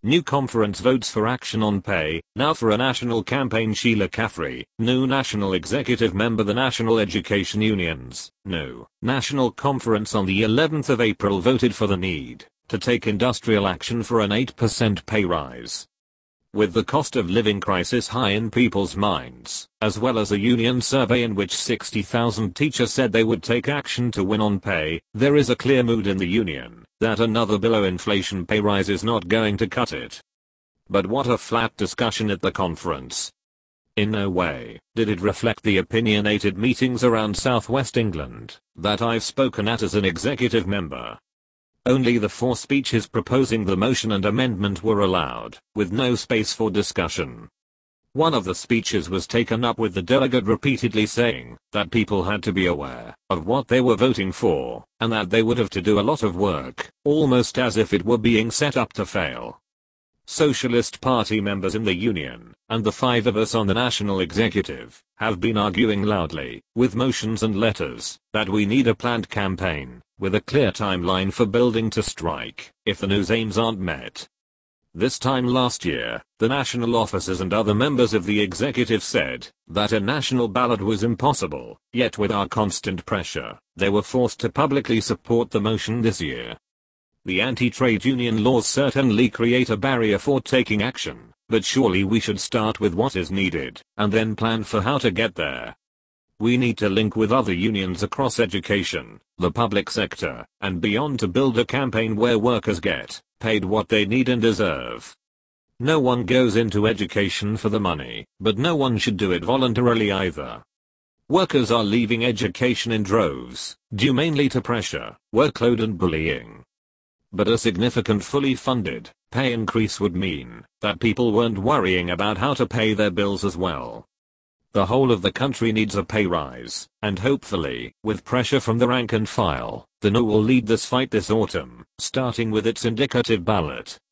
New conference votes for action on pay. Now for a national campaign. Sheila Caffrey, new national executive member, the National Education Union's new national conference on the 11th of April voted for the need to take industrial action for an 8% pay rise. With the cost of living crisis high in people's minds, as well as a union survey in which 60,000 teachers said they would take action to win on pay, there is a clear mood in the union that another below inflation pay rise is not going to cut it. But what a flat discussion at the conference. In no way did it reflect the opinionated meetings around Southwest England that I've spoken at as an executive member. Only the 4 speeches proposing the motion and amendment were allowed, with no space for discussion. One of the speeches was taken up with the delegate repeatedly saying that people had to be aware of what they were voting for, and that they would have to do a lot of work, almost as if it were being set up to fail. Socialist Party members in the union, and the 5 of us on the national executive, have been arguing loudly, with motions and letters, that we need a planned campaign, with a clear timeline for building to strike, if the news aims aren't met. This time last year, the national officers and other members of the executive said that a national ballot was impossible, yet with our constant pressure, they were forced to publicly support the motion this year. The anti-trade union laws certainly create a barrier for taking action, but surely we should start with what is needed, and then plan for how to get there. We need to link with other unions across education, the public sector, and beyond to build a campaign where workers get paid what they need and deserve. No one goes into education for the money, but no one should do it voluntarily either. Workers are leaving education in droves, due mainly to pressure, workload and bullying. But a significant fully funded pay increase would mean that people weren't worrying about how to pay their bills as well. The whole of the country needs a pay rise, and hopefully, with pressure from the rank and file, the NU will lead this fight this autumn, starting with its indicative ballot.